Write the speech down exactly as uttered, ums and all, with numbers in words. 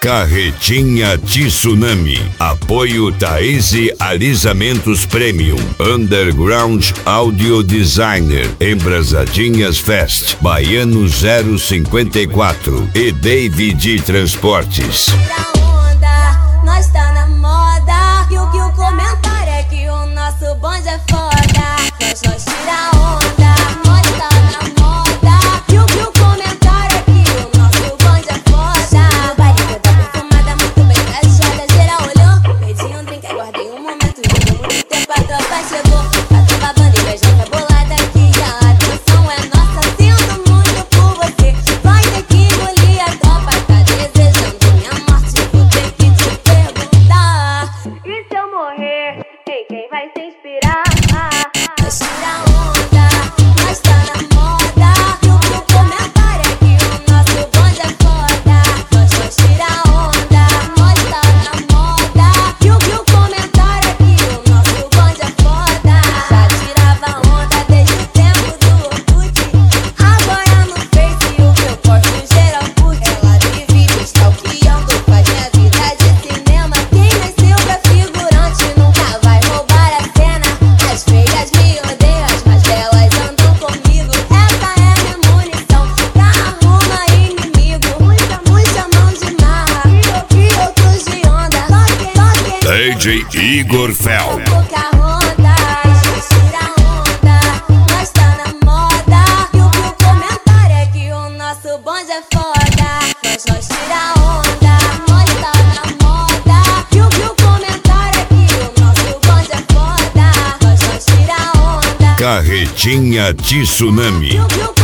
Carretinha Tsunami. Apoio Thaíse Alisamentos Premium. Underground Audio Designer. Embrasadinhas Fest. Baiano zero cinquenta e quatro. E David Transportes. Nós tá na moda. E o que o comentário é que o nosso bonde é foda. Nós, nós tira onda. Nós tá na moda. E o que o comentário é que o nosso bonde é foda. Barriga tá perfumada, muito bem fechada. Geral olhou, perdi um drink, aguardei um momento. Deu muito tempo, a tropa chegou. A tropa bandeira já tá bolada aqui. A atenção é nossa, sinto muito por você. Vai ter que engolir, a tropa tá desejando minha morte. Vou ter que te perguntar. E se eu morrer, em quem vai se inspirar? Nós tira onda, nós tá na moda. E o que o comentário é que o nosso bonde é foda. Nós, nós tira onda, nós tá na moda. E o que o comentário é que o nosso bonde é foda. Já tirava onda desde o tempo do Orkut. Agora no Face o que eu posto geral curte. Ela vive me stalkeando, faz minha vida de cinema. Quem nasceu pra figurante nunca vai roubar a cena. As feias me odeiam, as mais belas andam comigo. Essa é minha munição pra arrumar inimigo. Muita, muita mão de marra e outros de onda. Toque, toque, D J Igor Fel. pouca onda. Nós tira onda, nós tá na moda. E o que o comentário é que o nosso bonde é foda. Nós, nós tira onda, nós tá na moda. E o que o comentário é que o nosso bonde é foda. Nós, nós tira onda. Carretinha Tsunami. E o que o